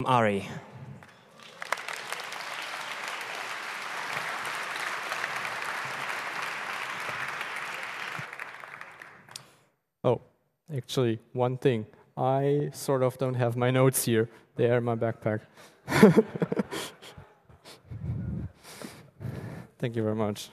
Ari. Oh, actually, one thing. I sort of don't have my notes here. They are in my backpack. Thank you very much.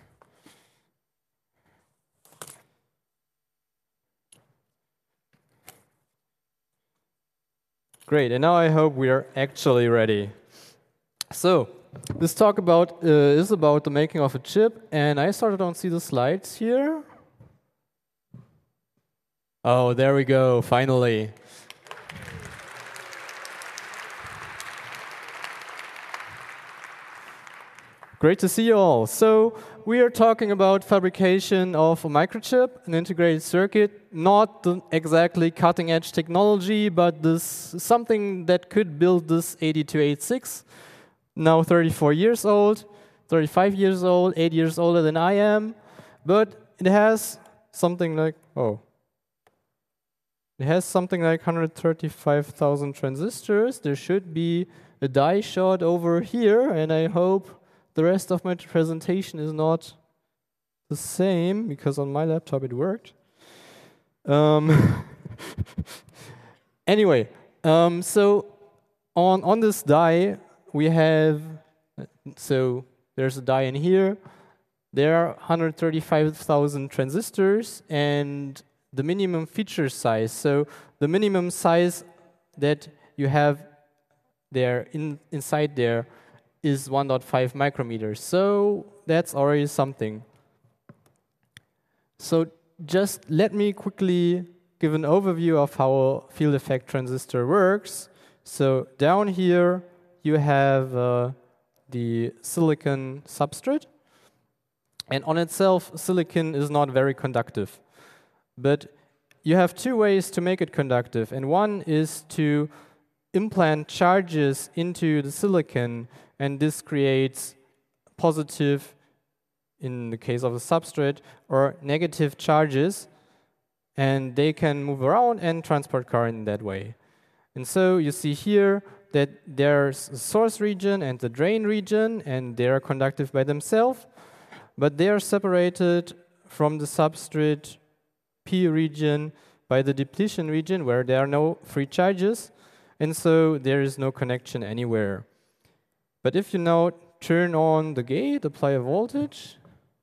Great, and now I hope we are actually ready. So, this talk is about the making of a chip, and I sort of don't see the slides here. Oh, there we go, finally. Great to see you all. So we are talking about fabrication of a microchip, an integrated circuit, not the exactly cutting-edge technology, but this something that could build this 8286, now 34 years old, 35 years old, 8 years older than I am, but it has something like, it has something like 135,000 transistors. There should be a die shot over here, and I hope the rest of my presentation is not the same, because on my laptop it worked. Anyway, so on this die, we have, so there's a die in here. There are 135,000 transistors, and the minimum feature size, so the minimum size that you have there inside there is 1.5 micrometers. So that's already something. So just let me quickly give an overview of how a field effect transistor works. So down here you have the silicon substrate. And on itself, silicon is not very conductive. But you have two ways to make it conductive. And one is to implant charges into the silicon, and this creates positive, in the case of the substrate, or negative charges, and they can move around and transport current in that way. And so you see here that there's a source region and the drain region, and they are conductive by themselves, but they are separated from the substrate P region by the depletion region, where there are no free charges, and so there is no connection anywhere. But if you now turn on the gate, apply a voltage,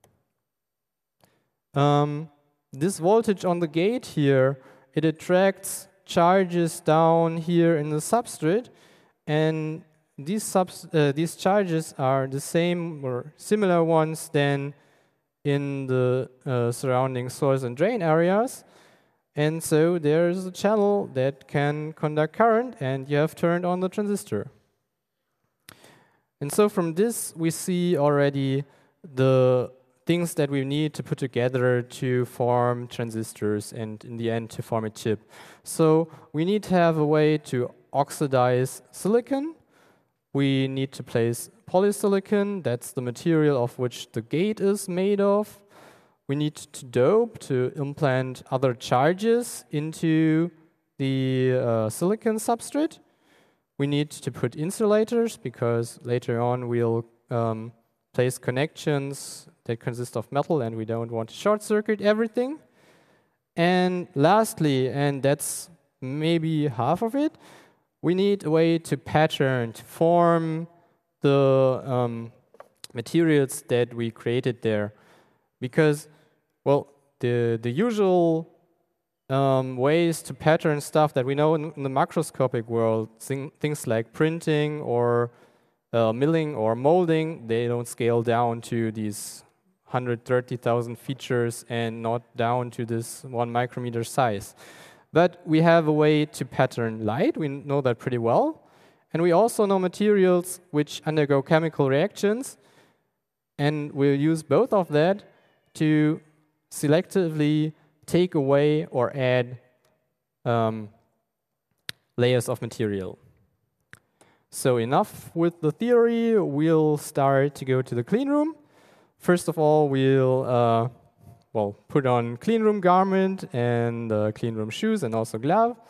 this voltage on the gate here, it attracts charges down here in the substrate, and these charges are the same or similar ones than in the surrounding source and drain areas. And so there's a channel that can conduct current, and you have turned on the transistor. And so from this, we see already the things that we need to put together to form transistors and, in the end, to form a chip. So we need to have a way to oxidize silicon. We need to place polysilicon. That's the material of which the gate is made of. We need to dope to implant other charges into the silicon substrate. We need to put insulators, because later on we'll place connections that consist of metal, and we don't want to short circuit everything. And lastly, and that's maybe half of it, we need a way to pattern, to form the materials that we created there. Because, well, the usual ways to pattern stuff that we know in the macroscopic world, things like printing or milling or molding, they don't scale down to these 130,000 features and not down to this 1 micrometer size. But we have a way to pattern light. We know that pretty well. And we also know materials which undergo chemical reactions. And we'll use both of that to selectively take away or add layers of material. So enough with the theory. We'll start to go to the clean room. First of all, we'll put on clean room garment and clean room shoes and also glove.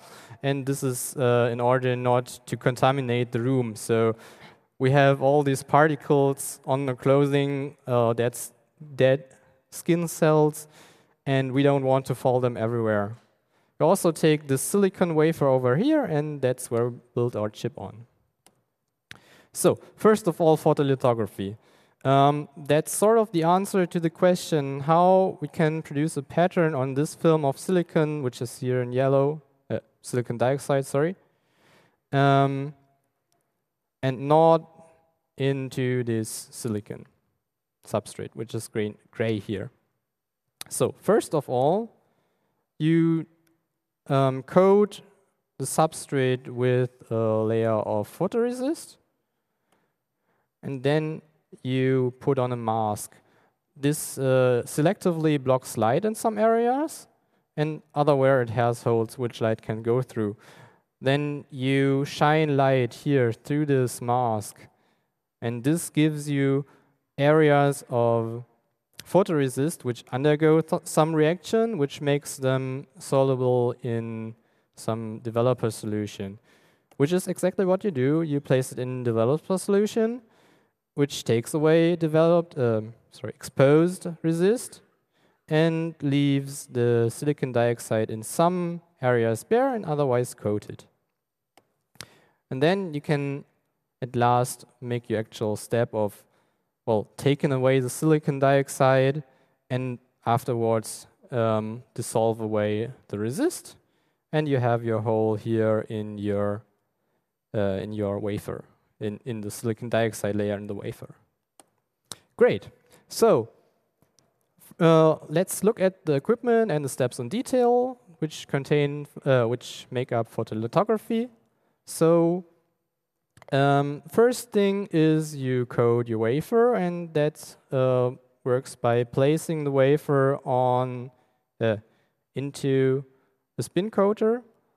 and this is in order not to contaminate the room. So we have all these particles on the clothing, that's dead skin cells, and we don't want to fall them everywhere. We also take the silicon wafer over here, and that's where we build our chip on. So first of all, photolithography. That's sort of the answer to the question how we can produce a pattern on this film of silicon, which is here in yellow, silicon dioxide, sorry, and not into this silicon substrate, which is gray here. So first of all, you coat the substrate with a layer of photoresist, and then you put on a mask. This selectively blocks light in some areas, and other where it has holes which light can go through. Then you shine light here through this mask, and this gives you areas of photoresist which undergo some reaction, which makes them soluble in some developer solution, which is exactly what you do. You place it in developer solution, which takes away exposed resist and leaves the silicon dioxide in some areas bare and otherwise coated. And then you can at last make your actual step of, well, taking away the silicon dioxide and afterwards dissolve away the resist, and you have your hole here in your wafer, in the silicon dioxide layer in the wafer. Great. So let's look at the equipment and the steps in detail, which make up photolithography. So first thing is you coat your wafer, and that works by placing the wafer on into the spin coater.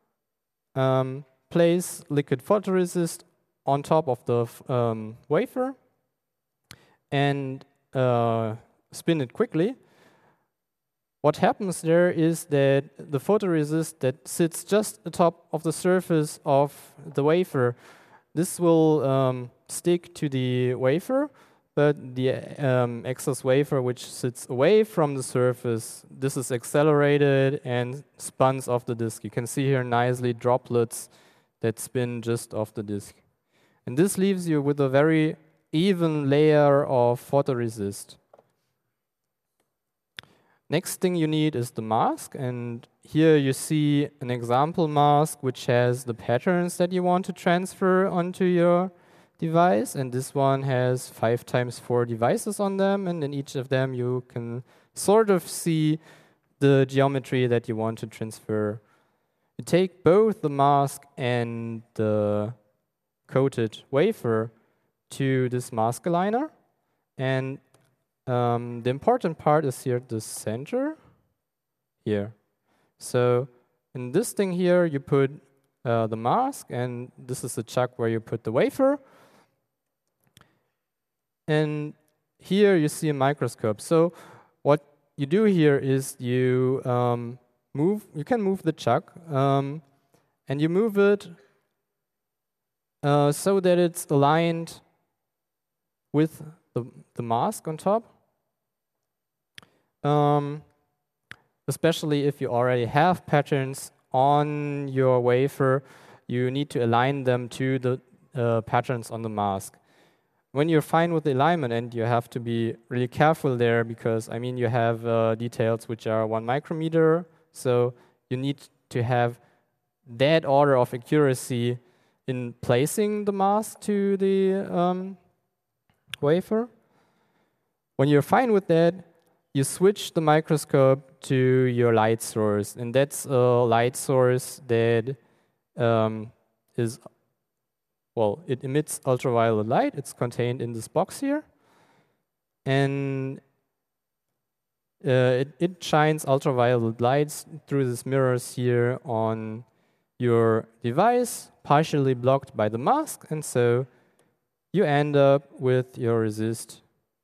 Place liquid photoresist on top of the wafer and spin it quickly. What happens there is that the photoresist that sits just atop of the surface of the wafer, this will stick to the wafer, but the excess wafer which sits away from the surface, this is accelerated and spins off the disk. You can see here nicely droplets that spin just off the disk. And this leaves you with a very even layer of photoresist. Next thing you need is the mask, and here you see an example mask which has the patterns that you want to transfer onto your device, and this one has 5x4 devices on them, and in each of them you can sort of see the geometry that you want to transfer. You take both the mask and the coated wafer to this mask aligner, and the important part is here at the center, here. So in this thing here, you put the mask, and this is the chuck where you put the wafer. And here you see a microscope. So what you do here is you can move the chuck, and you move it so that it's aligned with the mask on top. Especially if you already have patterns on your wafer, you need to align them to the patterns on the mask. When you're fine with the alignment, and you have to be really careful there because, I mean, you have details which are 1 micrometer, so you need to have that order of accuracy in placing the mask to the wafer. When you're fine with that, you switch the microscope to your light source, and that's a light source that it emits ultraviolet light. It's contained in this box here, and it shines ultraviolet lights through these mirrors here on your device, partially blocked by the mask, and so you end up with your resist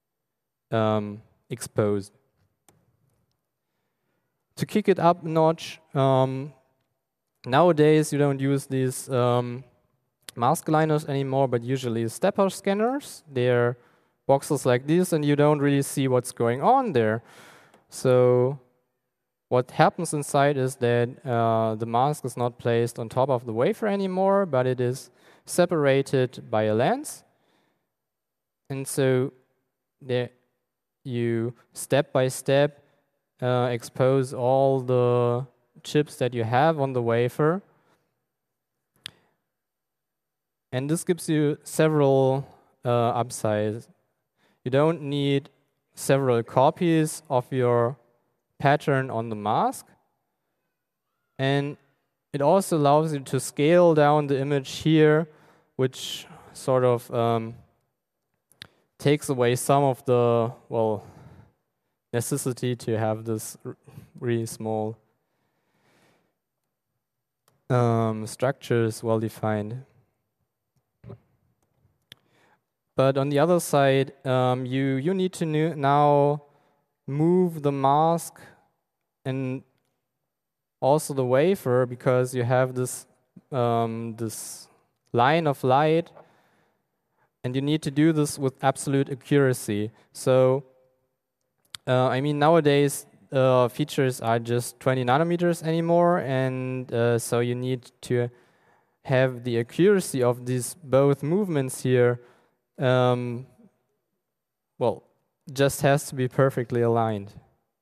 exposed. To kick it up a notch, Nowadays, you don't use these mask aligners anymore, but usually stepper scanners. They're boxes like this, and you don't really see what's going on there. So what happens inside is that the mask is not placed on top of the wafer anymore, but it is separated by a lens. And so there you step by step expose all the chips that you have on the wafer. And this gives you several upsides. You don't need several copies of your pattern on the mask. And it also allows you to scale down the image here, which sort of takes away some of the, well, necessity to have this really small structures well defined. But on the other side, you need to now move the mask and also the wafer, because you have this this line of light, and you need to do this with absolute accuracy. So I mean, nowadays features are just 20 nanometers anymore, and so you need to have the accuracy of these both movements here. Well, just has to be perfectly aligned.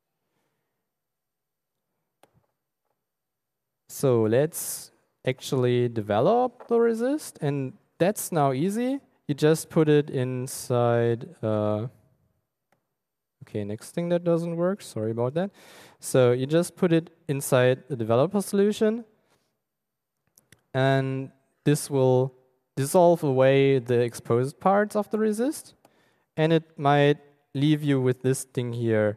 So let's actually develop the resist, and that's now easy. You just put it inside. Okay, next thing that doesn't work, sorry about that. So you just put it inside the developer solution, and this will dissolve away the exposed parts of the resist, and it might leave you with this thing here.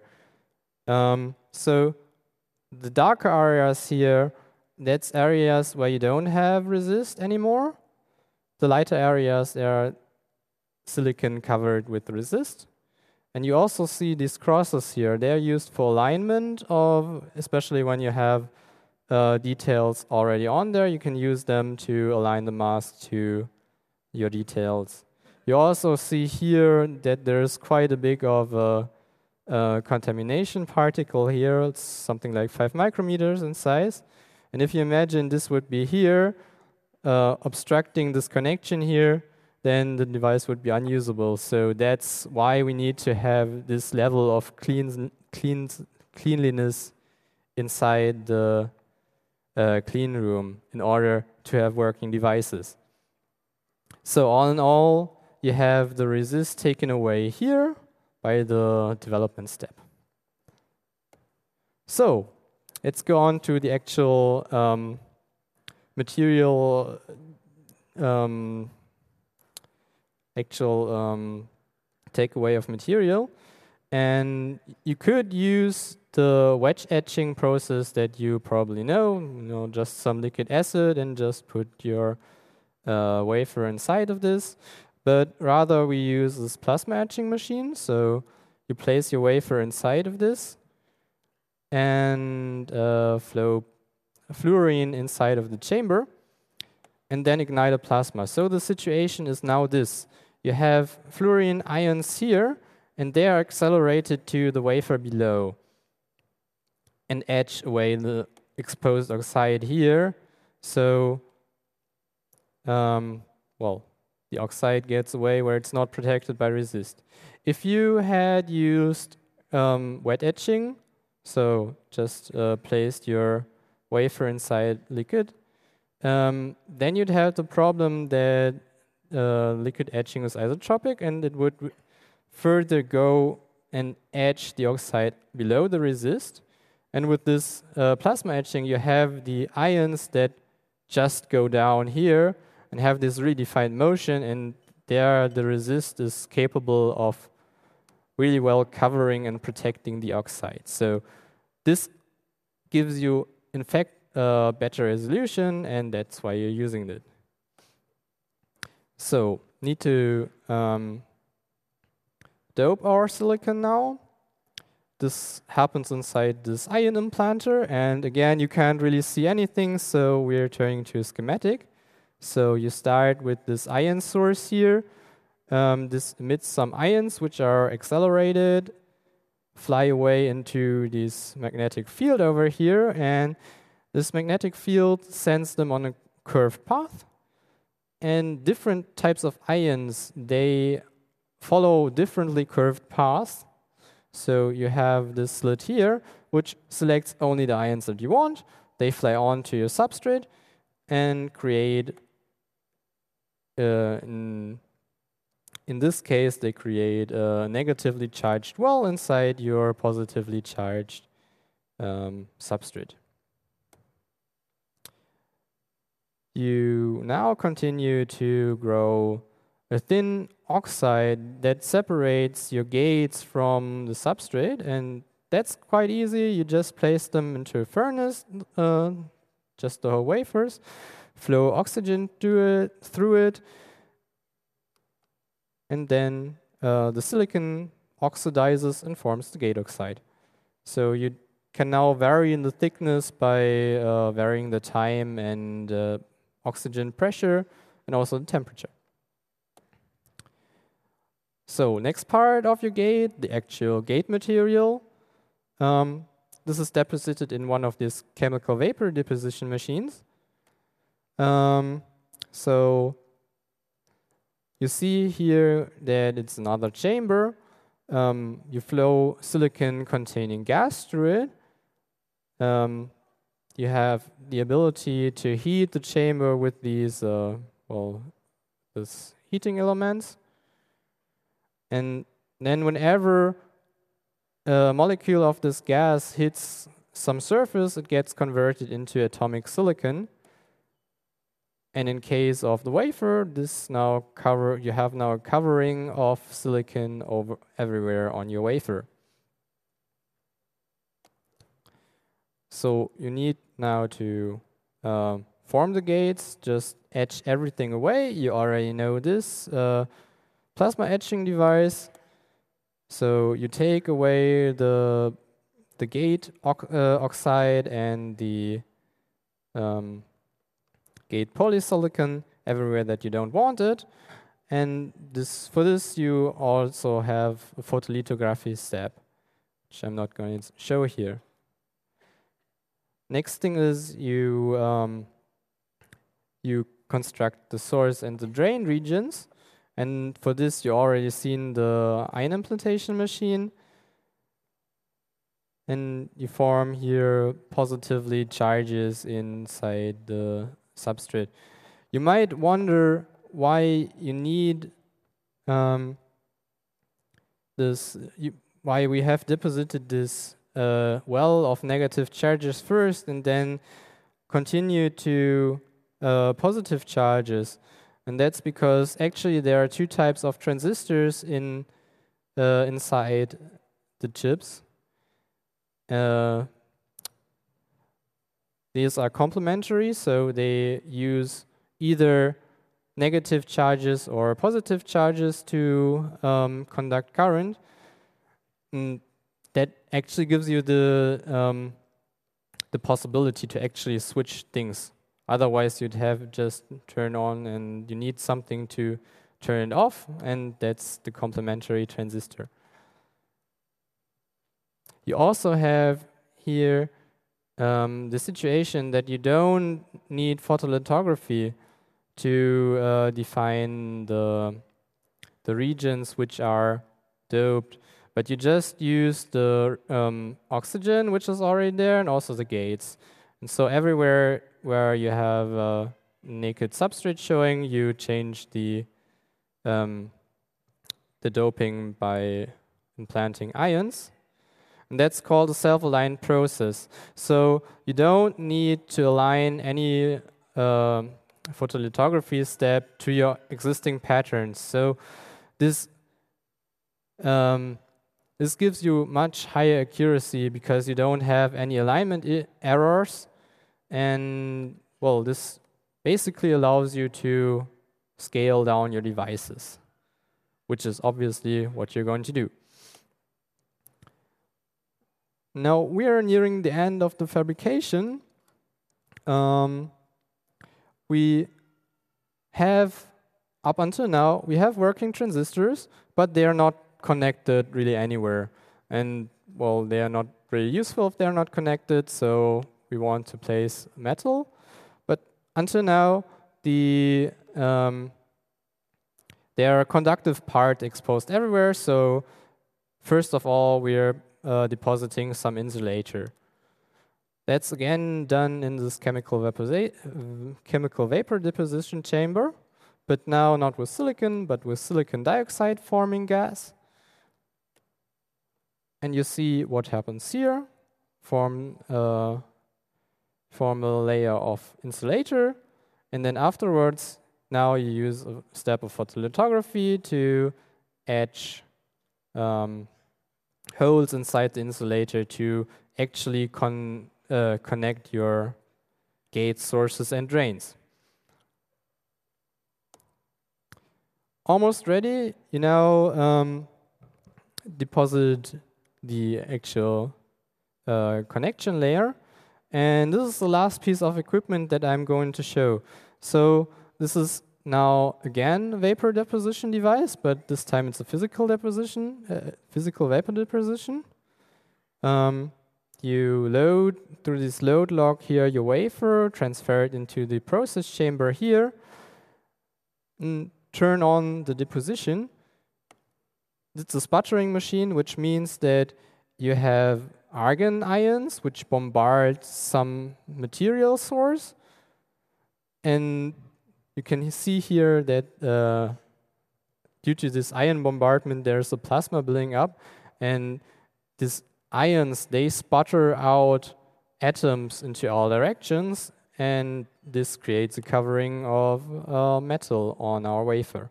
So the darker areas here, that's areas where you don't have resist anymore. The lighter areas are silicon covered with resist. And you also see these crosses here. They're used for alignment of, especially when you have details already on there, you can use them to align the mask to your details. You also see here that there's quite a bit of a contamination particle here. It's something like 5 micrometers in size. And if you imagine this would be here, obstructing this connection here, then the device would be unusable. So that's why we need to have this level of cleanliness inside the clean room in order to have working devices. So all in all, you have the resist taken away here by the development step. So let's go on to the actual material takeaway of material. And you could use the wedge etching process that you probably know, just some liquid acid and just put your wafer inside of this. But rather we use this plasma etching machine. So you place your wafer inside of this and flow fluorine inside of the chamber and then ignite a plasma. So the situation is now this. You have fluorine ions here, and they are accelerated to the wafer below and etch away the exposed oxide here. So, well, the oxide gets away where it's not protected by resist. If you had used wet etching, so just placed your wafer inside liquid, then you'd have the problem that liquid etching is isotropic, and it would further go and etch the oxide below the resist. And with this plasma etching, you have the ions that just go down here and have this redefined motion, and there the resist is capable of really well covering and protecting the oxide. So this gives you, in fact, better resolution, and that's why you're using it. So need to dope our silicon now. this happens inside this ion implanter. And again, you can't really see anything, so we're turning to a schematic. So you start with this ion source here. This emits some ions which are accelerated, fly away into this magnetic field over here, and this magnetic field sends them on a curved path. And different types of ions, they follow differently curved paths. So you have this slit here, which selects only the ions that you want. They fly onto your substrate and create, in this case, they create a negatively charged well inside your positively charged substrate. You now continue to grow a thin oxide that separates your gates from the substrate, and that's quite easy. You just place them into a furnace, just the whole wafers, flow oxygen through it, and then the silicon oxidizes and forms the gate oxide. So you can now vary in the thickness by varying the time and oxygen pressure and also the temperature. So next part of your gate, the actual gate material. This is deposited in one of these chemical vapor deposition machines. So you see here that it's another chamber. You flow silicon containing gas through it. You have the ability to heat the chamber with these, this heating elements. And then whenever a molecule of this gas hits some surface, it gets converted into atomic silicon. And in case of the wafer, you have now a covering of silicon over everywhere on your wafer. So you need now to form the gates, just etch everything away. You already know this plasma etching device. So you take away the gate oxide and the gate polysilicon everywhere that you don't want it. And for this, you also have a photolithography step, which I'm not going to show here. Next thing is you construct the source and the drain regions. And for this, you already seen the ion implantation machine. And you form here positively charges inside the substrate. You might wonder why you need why we have deposited this well of negative charges first and then continue to positive charges. And that's because actually there are two types of transistors inside the chips. These are complementary, so they use either negative charges or positive charges to conduct current. And that actually gives you the possibility to actually switch things. Otherwise, you'd have just turn on, and you need something to turn it off, and that's the complementary transistor. You also have here the situation that you don't need photolithography to define the regions which are doped, but you just use the oxygen, which is already there, and also the gates. And so everywhere where you have a naked substrate showing, you change the doping by implanting ions. And that's called a self-aligned process. So you don't need to align any photolithography step to your existing patterns. So this gives you much higher accuracy because you don't have any alignment errors. And well, this basically allows you to scale down your devices, which is obviously what you're going to do. Now we are nearing the end of the fabrication. We have, up until now, we have working transistors, but they are not connected really anywhere. And well, they are not really useful if they are not connected, so we want to place metal. But until now, there are a conductive part exposed everywhere, so first of all, we are depositing some insulator. That's again done in this chemical vapor deposition chamber, but now not with silicon, but with silicon dioxide forming gas. And you see what happens here. Form a layer of insulator, and then afterwards, now you use a step of photolithography to etch holes inside the insulator to actually connect your gates, sources, and drains. Almost ready. You now deposit the actual connection layer. And this is the last piece of equipment that I'm going to show. So this is now again a vapor deposition device, but this time it's a physical deposition, physical vapor deposition. You load through this load log here your wafer, transfer it into the process chamber here, and turn on the deposition. It's a sputtering machine, which means that you have argon ions which bombard some material source, and you can see here that due to this ion bombardment, there's a plasma building up, and these ions, they sputter out atoms into all directions, and this creates a covering of metal on our wafer.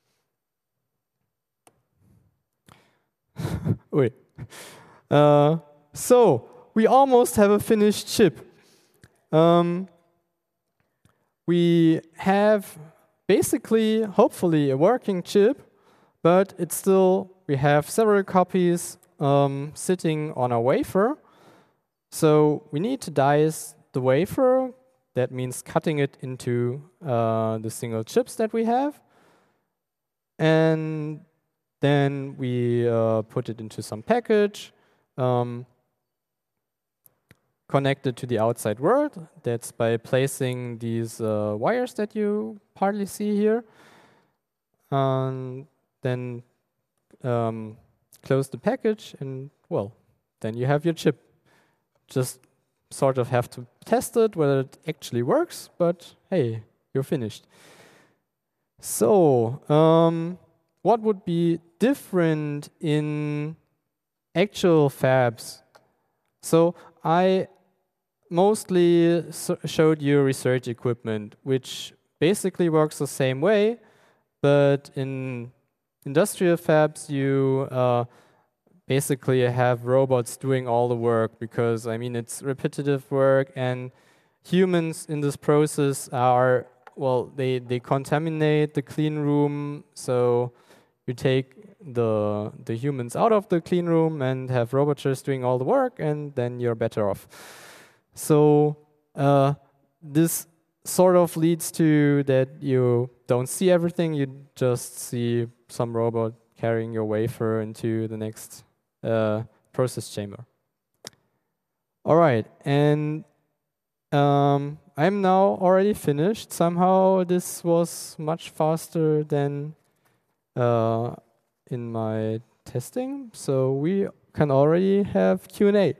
Wait. So we almost have a finished chip. We have basically, hopefully, a working chip, but it's still, we have several copies sitting on a wafer. So we need to dice the wafer. That means cutting it into the single chips that we have. And then we put it into some package, connect it to the outside world. That's by placing these wires that you partly see here. And then close the package, and well, then you have your chip. Just sort of have to test it, whether it actually works, but hey, you're finished. So, what would be different in actual fabs? So, I mostly showed you research equipment, which basically works the same way, but in industrial fabs, you basically have robots doing all the work, because, I mean, it's repetitive work, and humans in this process are, well, they contaminate the clean room, so you take the humans out of the clean room and have robots doing all the work, and then you're better off. So this sort of leads to that you don't see everything, you just see some robot carrying your wafer into the next process chamber. All right, and I'm now already finished. Somehow this was much faster than in my testing, so we can already have Q&A.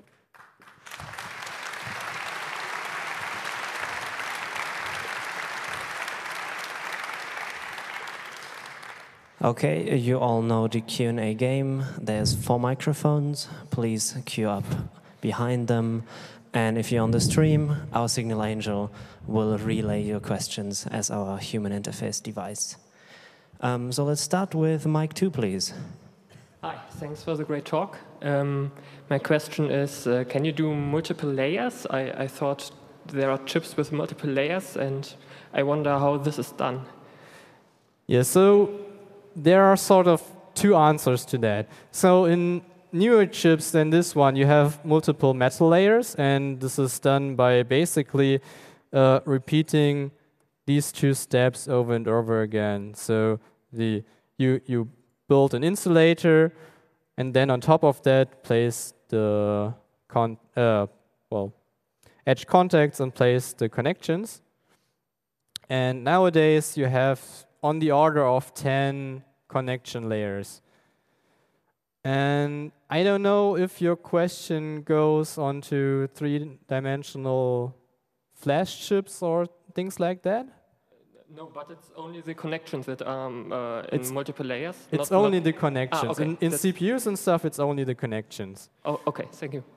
Okay, you all know the Q&A game. There's 4 microphones. Please queue up behind them. And if you're on the stream, our Signal Angel will relay your questions as our human interface device. So let's start with mic 2, please. Hi, thanks for the great talk. My question is, can you do multiple layers? I thought there are chips with multiple layers, and I wonder how this is done. Yeah, so there are sort of 2 answers to that. So in newer chips than this one, you have multiple metal layers, and this is done by basically repeating these two steps over and over again. So you build an insulator, and then on top of that place the edge contacts and place the connections. And nowadays you have on the order of 10 connection layers. And I don't know if your question goes onto three-dimensional flash chips or things like that. No, but it's only the connections that are in multiple layers. It's only the connections. Okay. In CPUs and stuff, it's only the connections. Oh, okay. Thank you.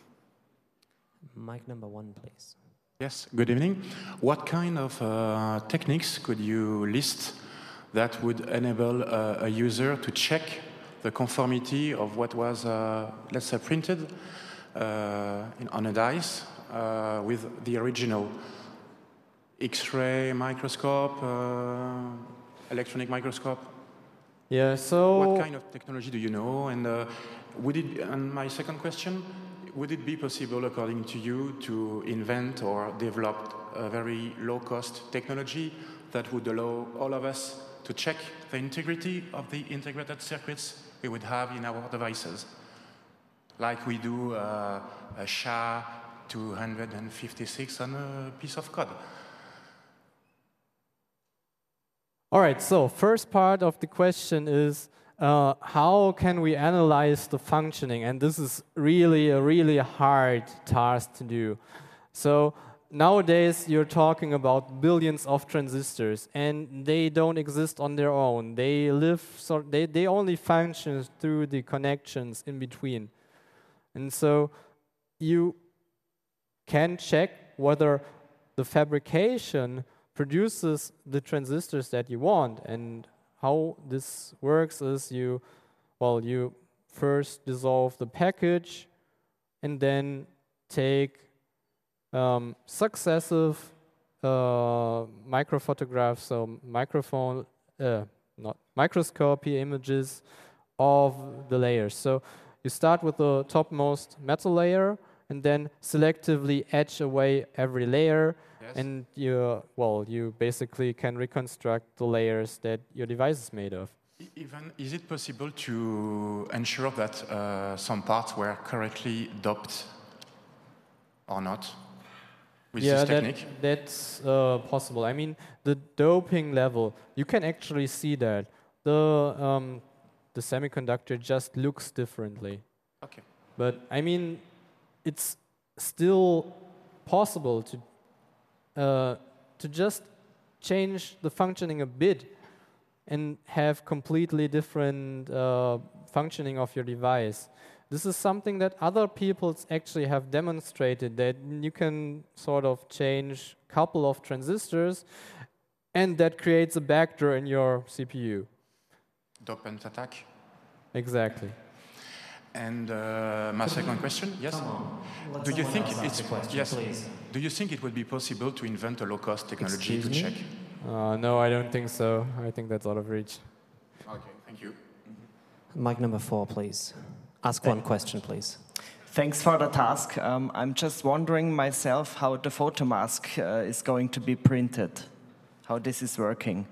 Mic number 1, please. Yes, good evening. What kind of techniques could you list that would enable a user to check the conformity of what was, let's say, printed on a dice with the original? X-ray microscope, electronic microscope? Yeah, so... What kind of technology do you know? And and my second question, would it be possible, according to you, to invent or develop a very low-cost technology that would allow all of us to check the integrity of the integrated circuits we would have in our devices? Like we do a SHA-256 on a piece of code. All right, so first part of the question is how can we analyze the functioning? And this is really a really hard task to do. So nowadays you're talking about billions of transistors, and they don't exist on their own. They they only function through the connections in between. And so you can check whether the fabrication produces the transistors that you want. And how this works is you first dissolve the package and then take successive microphotographs, so microscopy images of the layers. So you start with the topmost metal layer and then selectively etch away every layer. Yes. And you basically can reconstruct the layers that your device is made of. Even, is it possible to ensure that some parts were correctly doped or not with this technique? That's possible. I mean, the doping level, you can actually see that. The semiconductor just looks differently. Okay. But I mean, it's still possible to just change the functioning a bit and have completely different functioning of your device. This is something that other people actually have demonstrated, that you can sort of change a couple of transistors and that creates a backdoor in your CPU. Dope and attack? Exactly. And my second question, yes? Come on. Do you think it's please? Do you think it would be possible to invent a low-cost technology to check? No, I don't think so. I think that's out of reach. Okay, thank you. Mic number 4, please. Ask one question, please. Thanks for the task. I'm just wondering myself how the photomask is going to be printed, how this is working.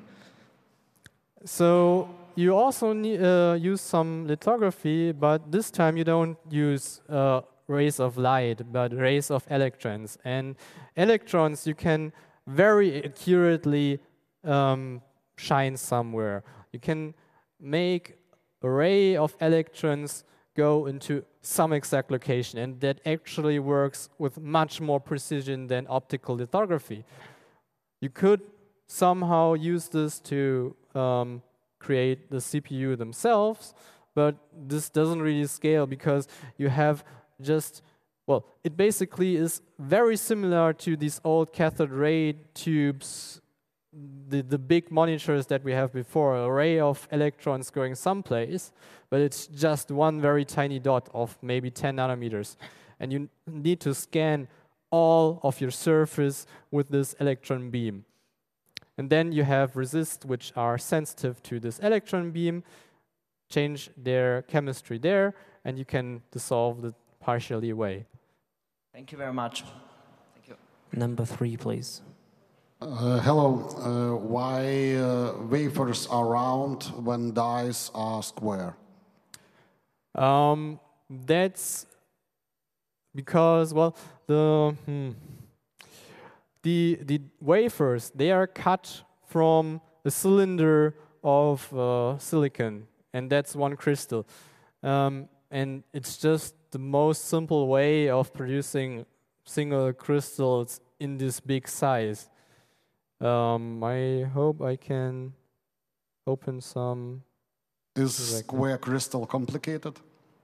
So you also use some lithography, but this time you don't use rays of light, but rays of electrons. And electrons you can very accurately shine somewhere. You can make a ray of electrons go into some exact location, and that actually works with much more precision than optical lithography. You could somehow use this to create the CPU themselves, but this doesn't really scale because you have just, well, it basically is very similar to these old cathode ray tubes, the big monitors that we have before, an array of electrons going someplace, but it's just one very tiny dot of maybe 10 nanometers. And you need to scan all of your surface with this electron beam. And then you have resists which are sensitive to this electron beam, change their chemistry there, and you can dissolve it partially away. Thank you very much. Thank you. Number 3, please. Hello. Why wafers are round when dies are square? That's because, well, the wafers, they are cut from a cylinder of silicon, and that's one crystal. And it's just the most simple way of producing single crystals in this big size. I hope I can open some. Is square crystal complicated?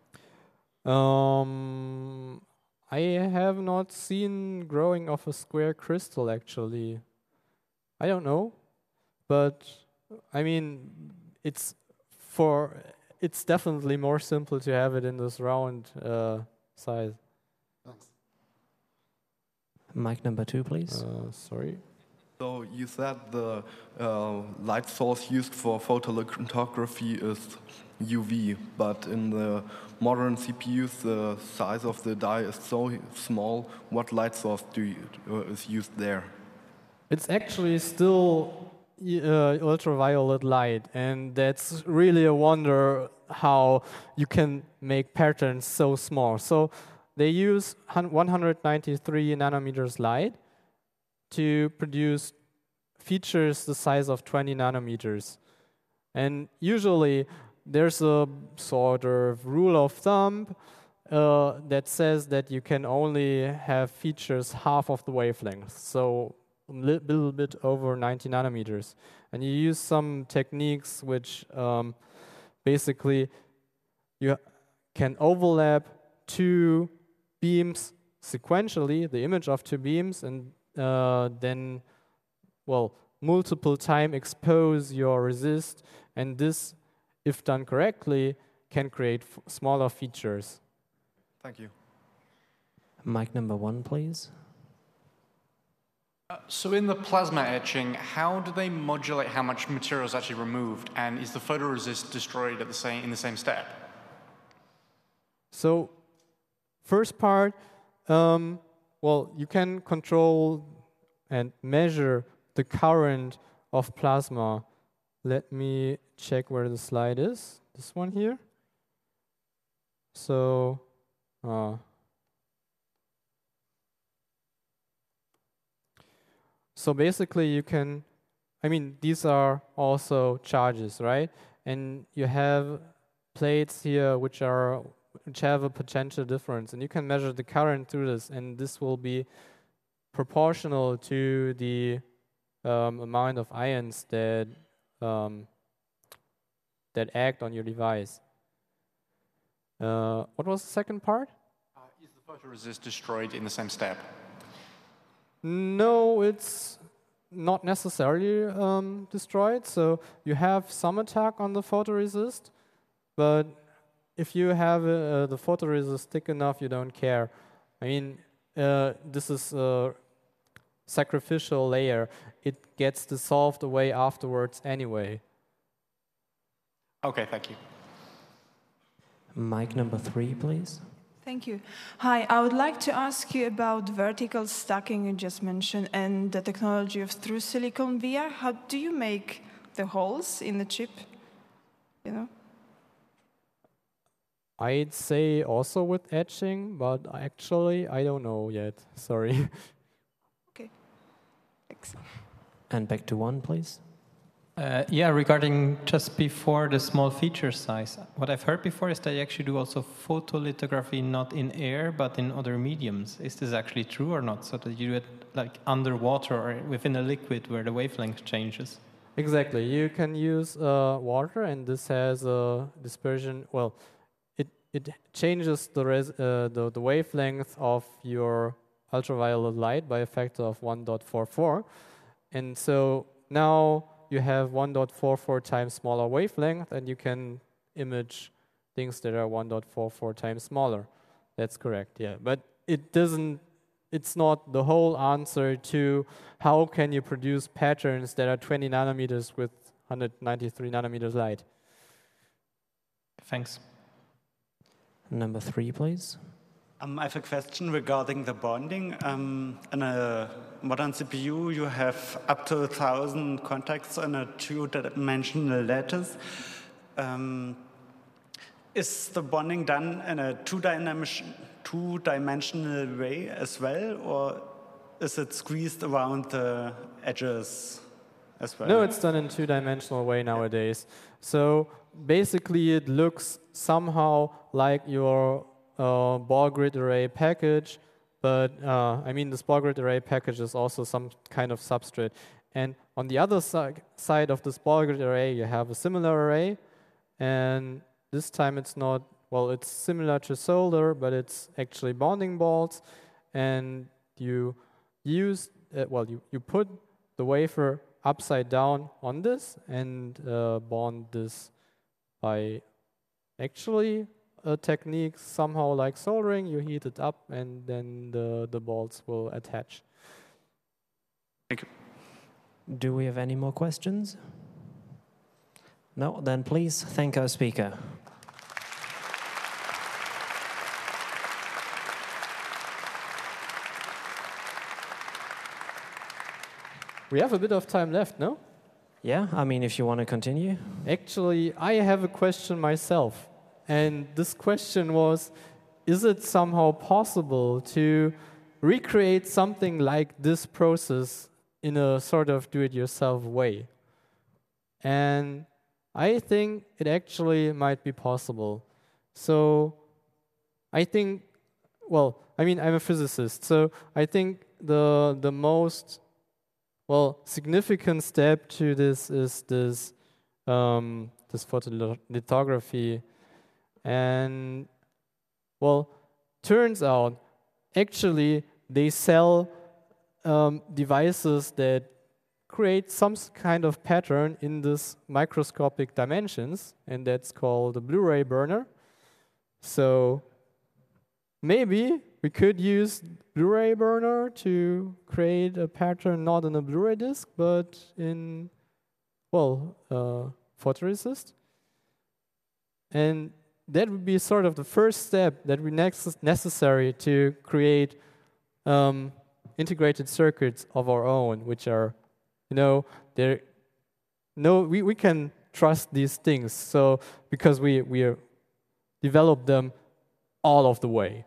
I have not seen growing of a square crystal, actually. I don't know, but I mean, it's definitely more simple to have it in this round size. Mic number 2, please. Sorry. So you said the light source used for photolithography is UV, but in the modern CPUs, the size of the die is so small. What light source is used there? It's actually still ultraviolet light, and that's really a wonder how you can make patterns so small. So they use 193 nanometers light to produce features the size of 20 nanometers. And usually there's a sort of rule of thumb that says that you can only have features half of the wavelength, so a little bit over 90 nanometers. And you use some techniques which basically you can overlap 2 beams sequentially, the image of 2 beams, and then, well, multiple time expose your resist, and this, if done correctly, can create smaller features. Thank you. Mic number 1, please. So in the plasma etching, how do they modulate how much material is actually removed, and is the photoresist destroyed at in the same step? So, first part, well, you can control and measure the current of plasma. Let me check where the slide is. This one here. So, so basically you can, I mean, these are also charges, right? And you have plates here which have a potential difference, and you can measure the current through this, and this will be proportional to the amount of ions that act on your device. What was the second part? Is the photoresist destroyed in the same step? No, it's not necessarily destroyed. So you have some attack on the photoresist, but if you have the photoresist thick enough, you don't care. I mean, this is a sacrificial layer. It gets dissolved away afterwards anyway. Okay, thank you. Mic number 3, please. Thank you. Hi, I would like to ask you about vertical stacking you just mentioned and the technology of through silicon via. How do you make the holes in the chip? You know? I'd say also with etching, but actually I don't know yet. Sorry. Okay. Thanks. And back to 1, please. Yeah, regarding just before the small feature size, what I've heard before is that you actually do also photolithography not in air but in other mediums. Is this actually true or not? So that you do it like underwater or within a liquid where the wavelength changes? Exactly. You can use water, and this has a dispersion. Well, it changes the wavelength of your ultraviolet light by a factor of 1.44, and so now you have 1.44 times smaller wavelength, and you can image things that are 1.44 times smaller. That's correct, yeah. But it's not the whole answer to how can you produce patterns that are 20 nanometers with 193 nanometers light. Thanks. Number 3, please. I have a question regarding the bonding. In a modern CPU, you have up to 1,000 contacts on a 2-dimensional lattice. Is the bonding done in a two-dimensional way as well, or is it squeezed around the edges as well? No, it's done in a 2-dimensional way nowadays. So basically, it looks somehow like your ball grid array package, but I mean, this ball grid array package is also some kind of substrate. And on the other side of this ball grid array, you have a similar array, and this time it's not, well, it's similar to solder, but it's actually bonding balls, and you use, you put the wafer upside down on this and bond this by actually a technique somehow like soldering. You heat it up and then the balls will attach. Thank you. Do we have any more questions? No? Then please thank our speaker. We have a bit of time left, no? Yeah, I mean, if you want to continue. Actually, I have a question myself. And this question was, is it somehow possible to recreate something like this process in a sort of do-it-yourself way? And I think it actually might be possible. So I think, well, I mean, I'm a physicist, so I think the most, well, significant step to this is this photolithography. And, well, turns out, actually, they sell devices that create some kind of pattern in this microscopic dimensions, and that's called a Blu-ray burner. So maybe we could use Blu-ray burner to create a pattern not in a Blu-ray disc, but in, well, photoresist. And that would be sort of the first step that would be necessary to create integrated circuits of our own, which are, you know, we can trust these things. So because we develop them all of the way.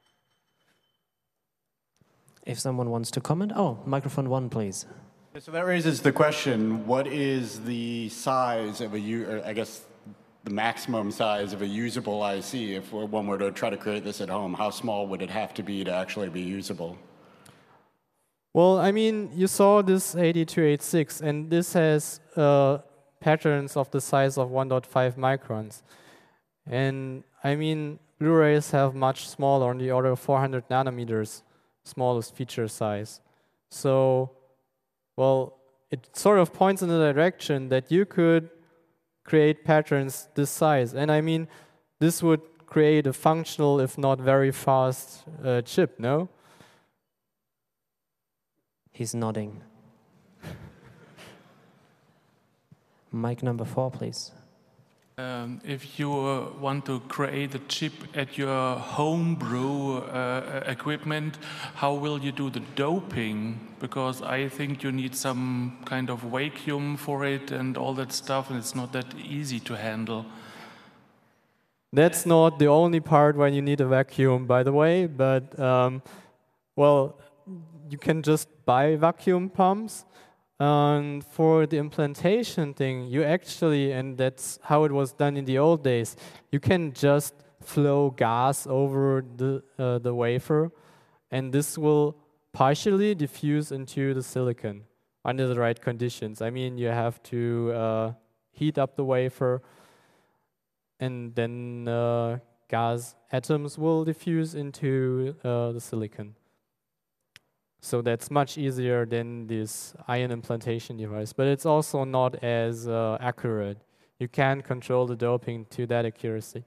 If someone wants to comment, microphone 1, please. So that raises the question: what is the size of I guess the maximum size of a usable IC if one were to try to create this at home? How small would it have to be to actually be usable? Well, I mean, you saw this 8286, and this has patterns of the size of 1.5 microns. And I mean, Blu-rays have much smaller, on the order of 400 nanometers, smallest feature size. So, well, it sort of points in the direction that you could create patterns this size. And I mean, this would create a functional, if not very fast, chip, no? He's nodding. Mic number 4, please. If you want to create a chip at your homebrew equipment, how will you do the doping? Because I think you need some kind of vacuum for it and all that stuff, and it's not that easy to handle. That's not the only part when you need a vacuum, by the way, but, well, you can just buy vacuum pumps. And for the implantation thing, you actually, and that's how it was done in the old days, you can just flow gas over the wafer, and this will partially diffuse into the silicon under the right conditions. I mean, you have to heat up the wafer, and then gas atoms will diffuse into the silicon. So that's much easier than this ion implantation device, but it's also not as accurate. You can't control the doping to that accuracy.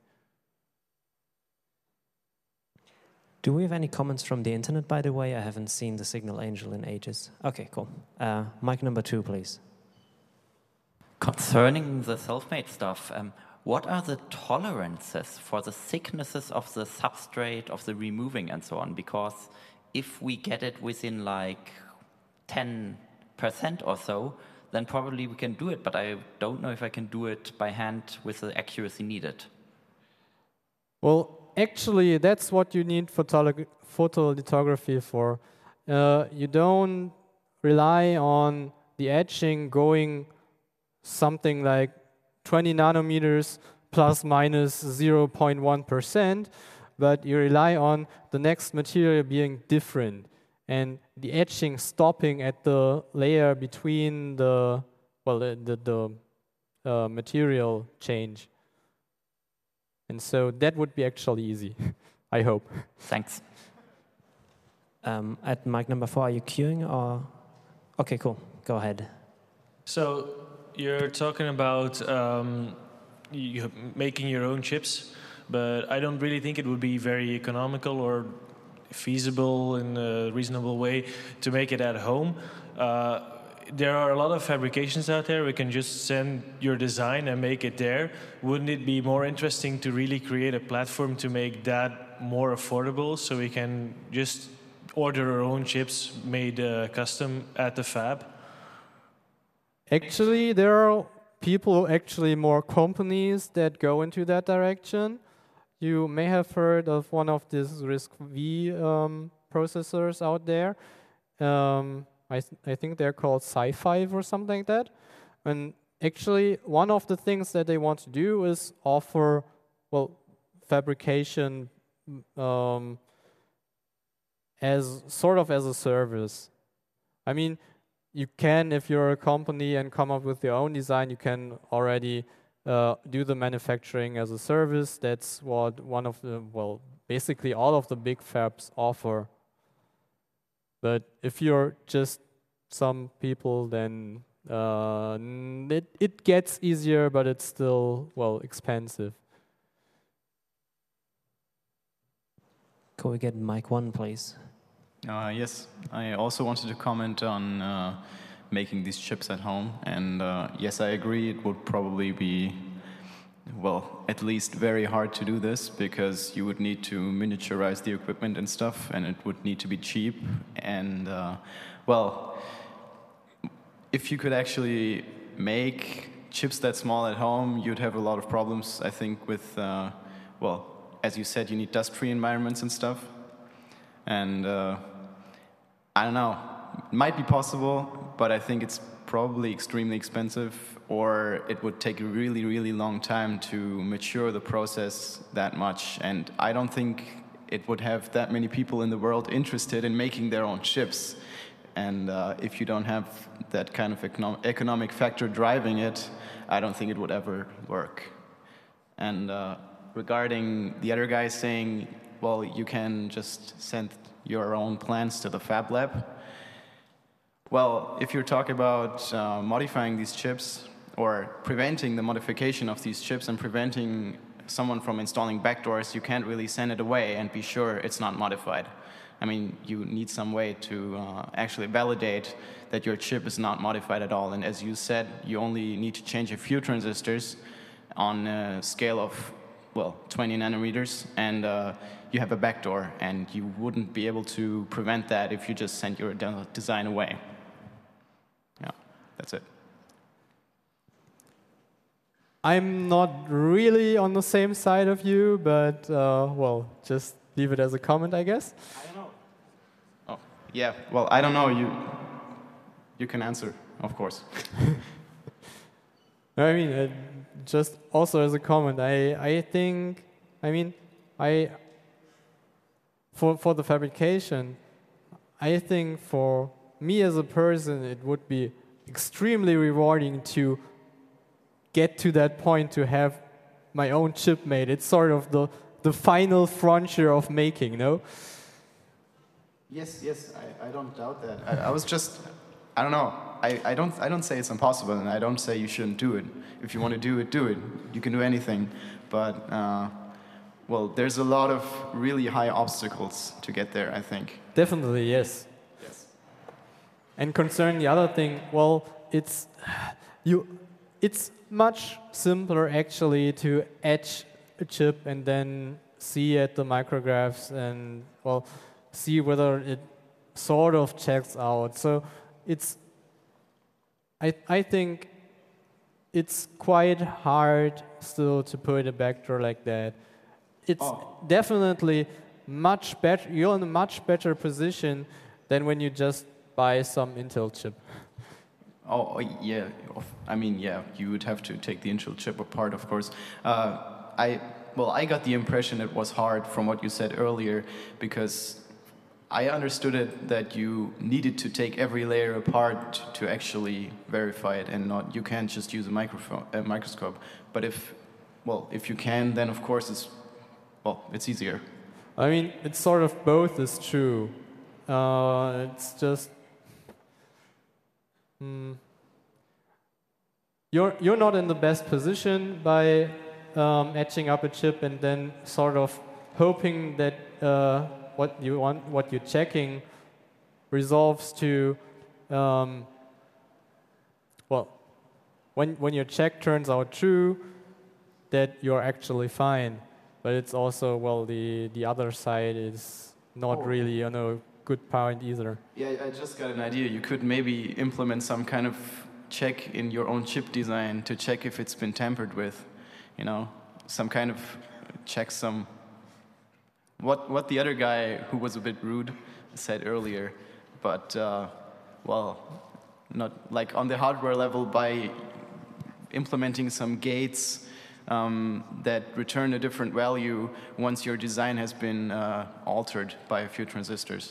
Do we have any comments from the internet, by the way? I haven't seen the Signal Angel in ages. Okay, cool. Mic number 2, please. Concerning the self-made stuff, what are the tolerances for the thicknesses of the substrate, of the removing and so on? Because if we get it within like 10% or so, then probably we can do it, but I don't know if I can do it by hand with the accuracy needed. Well, actually, that's what you need photolithography for. You don't rely on the etching going something like 20 nanometers plus minus 0.1%, but you rely on the next material being different and the etching stopping at the layer between the material change. And so that would be actually easy, I hope. Thanks. At mic number 4, are you queuing or? Okay, cool. Go ahead. So you're talking about making your own chips, but I don't really think it would be very economical or feasible in a reasonable way to make it at home. There are a lot of fabrications out there. We can just send your design and make it there. Wouldn't it be more interesting to really create a platform to make that more affordable so we can just order our own chips made custom at the fab? Actually, there are more companies that go into that direction. You may have heard of one of these RISC-V processors out there. I think they're called Sci5 or something like that. And actually, one of the things that they want to do is offer, fabrication as sort of as a service. I mean, you can, if you're a company and come up with your own design, you can already do the manufacturing as a service. That's what one of the, basically all of the big fabs offer. But if you're just some people, then it gets easier, but it's still, expensive. Can we get mic 1, please? Yes, I also wanted to comment on making these chips at home. And yes, I agree, it would probably be, at least very hard to do this, because you would need to miniaturize the equipment and stuff, and it would need to be cheap. And, if you could actually make chips that small at home, you'd have a lot of problems, I think, with, as you said, you need dust-free environments and stuff. And I don't know, it might be possible, but I think it's probably extremely expensive, or it would take a really, really long time to mature the process that much. And I don't think it would have that many people in the world interested in making their own chips. And if you don't have that kind of economic factor driving it, I don't think it would ever work. And regarding the other guy saying, you can just send your own plans to the Fab Lab. If you're talking about modifying these chips or preventing the modification of these chips and preventing someone from installing backdoors, you can't really send it away and be sure it's not modified. I mean, you need some way to actually validate that your chip is not modified at all. And as you said, you only need to change a few transistors on a scale of, 20 nanometers, and you have a backdoor, and you wouldn't be able to prevent that if you just sent your design away. Yeah, that's it. I'm not really on the same side of you, but, just leave it as a comment, I guess. I don't know. Oh, yeah, I don't know. You can answer, of course. I mean, just also as a comment, I think, for the fabrication, I think for me as a person, it would be extremely rewarding to get to that point to have my own chip made. It's sort of the final frontier of making, no? Yes, I don't doubt that. I was just, I don't know. I don't say it's impossible, and I don't say you shouldn't do it. If you want to do it, do it. You can do anything. But, there's a lot of really high obstacles to get there, I think. Definitely, yes. And concerning the other thing, it's it's much simpler actually to etch a chip and then see at the micrographs and, well, see whether it sort of checks out. So it's, I think it's quite hard still to put a backdoor like that. It's definitely much better, you're in a much better position than when you just buy some Intel chip. Oh, yeah. I mean, yeah, you would have to take the Intel chip apart, of course. I got the impression it was hard from what you said earlier, because I understood it that you needed to take every layer apart to actually verify it, and not, you can't just use a microscope. But if you can, then of course it's easier. I mean, it's sort of both is true. It's just you're not in the best position by etching up a chip and then sort of hoping that what you're checking resolves to when your check turns out true, that you're actually fine. But it's also, the other side is not really on a good point either. Yeah, I just got an idea. You could maybe implement some kind of check in your own chip design to check if it's been tampered with. You know, some kind of check some. What the other guy who was a bit rude said earlier, but not like on the hardware level by implementing some gates that return a different value once your design has been altered by a few transistors.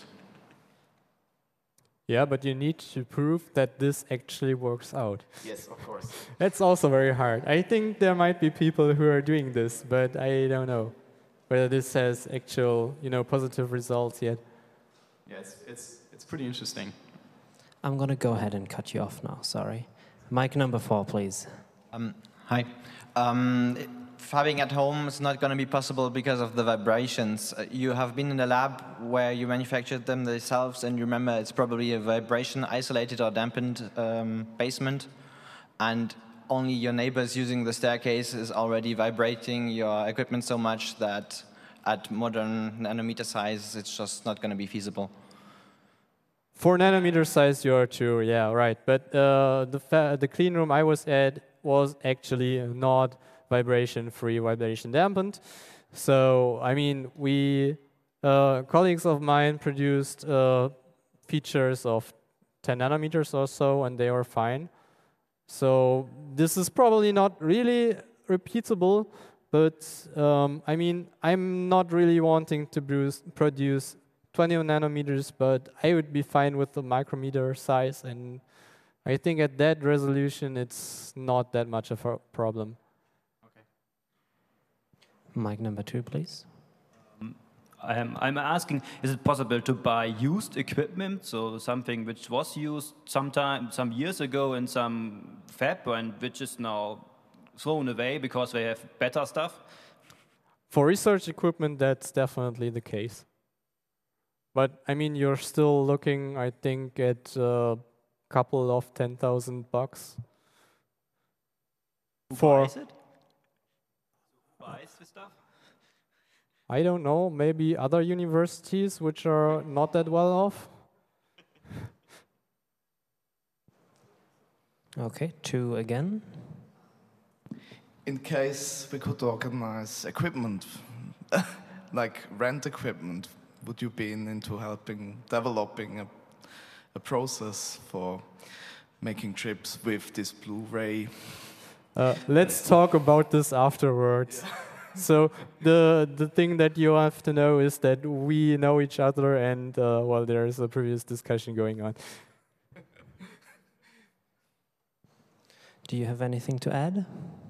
Yeah, but you need to prove that this actually works out. Yes, of course. That's also very hard. I think there might be people who are doing this, but I don't know whether this has actual, positive results yet. Yeah, it's pretty interesting. I'm going to go ahead and cut you off now, sorry. Mic number 4, please. Hi. Fabbing at home is not going to be possible because of the vibrations. You have been in a lab where you manufactured them themselves, and you remember it's probably a vibration-isolated or dampened basement, and only your neighbors using the staircase is already vibrating your equipment so much that at modern nanometer size, it's just not going to be feasible. 4 nanometer size, you're true, yeah, right. But the clean room I was at was actually not vibration-free, vibration-dampened. So, I mean, colleagues of mine produced features of 10 nanometers or so, and they were fine. So this is probably not really repeatable, but I mean, I'm not really wanting to produce 20 nanometers, but I would be fine with the micrometer size, and I think at that resolution, it's not that much of a problem. Okay. Mic number 2, please. I'm asking, is it possible to buy used equipment, so something which was used some years ago in some fab and which is now thrown away because they have better stuff? For research equipment, that's definitely the case. But I mean, you're still looking, I think, at a couple of $10,000. Who buys it? Who buys the stuff? I don't know, maybe other universities which are not that well off. Okay, 2 again. In case we could organize equipment, like rent equipment, would you be into helping developing a process for making chips with this Blu-ray? Let's talk about this afterwards. Yeah. So the thing that you have to know is that we know each other, and there is a previous discussion going on. Do you have anything to add?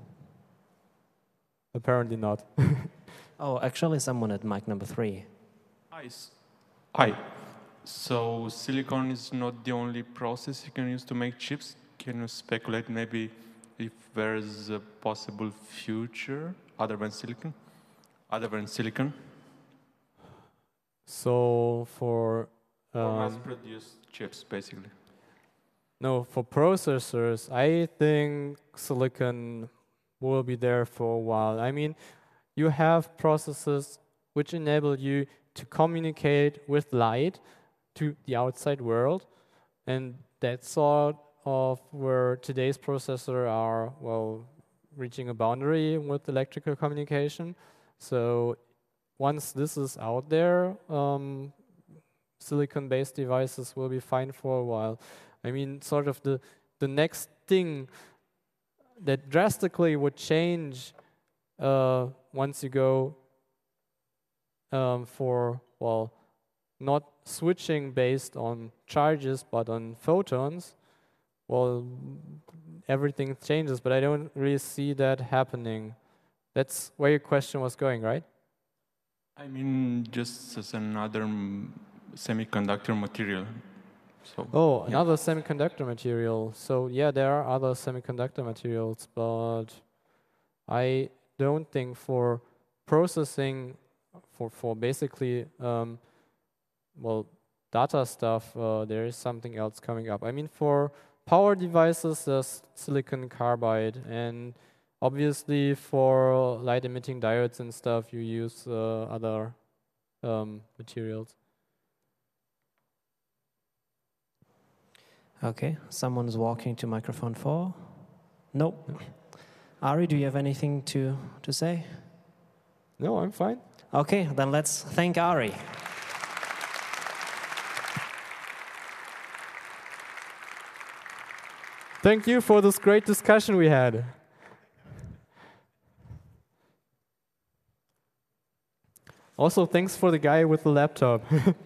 Apparently not. Oh, actually, someone at mic number 3. Hi. So silicon is not the only process you can use to make chips. Can you speculate maybe if there is a possible future other than silicon? So for mass-produced chips, basically. No, for processors, I think silicon will be there for a while. I mean, you have processes which enable you to communicate with light to the outside world, and that's sort of where today's processors are, well, reaching a boundary with electrical communication. So once this is out there, silicon-based devices will be fine for a while. I mean, sort of the next thing that drastically would change once you go for, well, not switching based on charges but on photons, well, everything changes, but I don't really see that happening. That's where your question was going, right? I mean, just as another semiconductor material. So, oh, another semiconductor material. So yeah, there are other semiconductor materials, but I don't think for processing, for basically, well, data stuff, there is something else coming up. I mean, for power devices, there's silicon carbide, and obviously for light-emitting diodes and stuff, you use other materials. Okay, someone's walking to microphone 4. Nope. Ari, do you have anything to say? No, I'm fine. Okay, then let's thank Ari. Thank you for this great discussion we had. Also, thanks for the guy with the laptop.